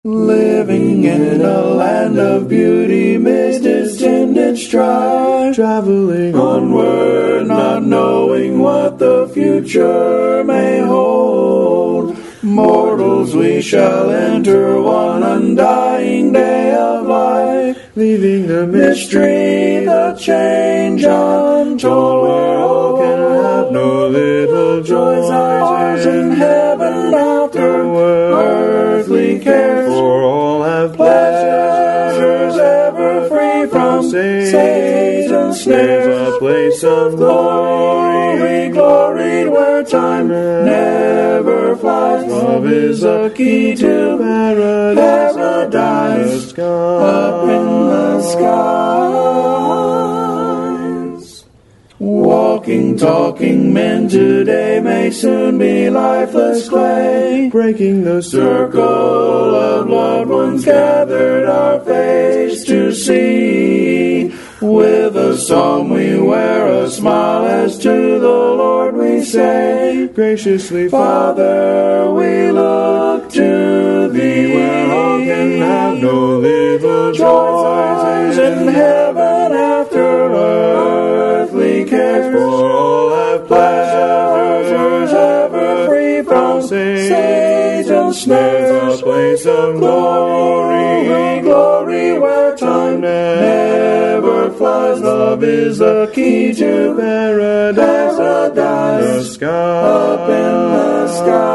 Living in a land of beauty, midst distant strife, traveling onward, not knowing what the future may hold. Mortals, we shall enter one undying day of life, leaving the mystery, the change untold, where all can have no little joys ours in heaven after earthly cares. For all have pleasures ever free from Satan's snares. A place of glory, gloried where time never flies. Love is a key to paradise, up in the skies. Walking, talking men today may soon be lifeless clay, breaking the circle of loved ones gathered our face to see. With a song we wear a smile as to the Lord we say, graciously Father, we look to Thee, where all can have no little joys in heaven after earthly cares. For all have pleasures ever free from Satan's snares. A place of glory, glory where time never flies. Love is the key to paradise, the sky, up in the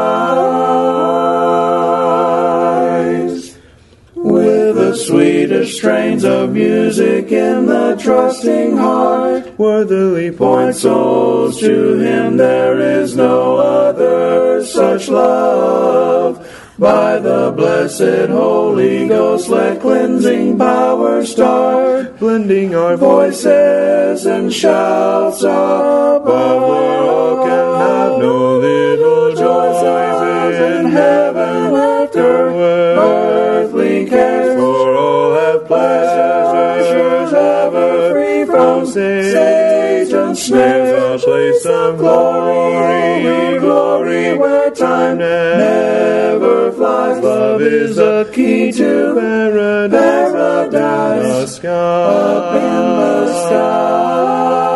skies. With the sweetest strains of music in the trusting heart, worthily point souls to Him. There is no other such love. By the blessed Holy Ghost, let cleansing power start, blending our voices and shouts above, where all can have no little joys in heaven after earthly cares. For all have pleasures ever free from Satan's snares. A place of glory, glory where time never flies. Love is the key to paradise, the sky, up in the sky.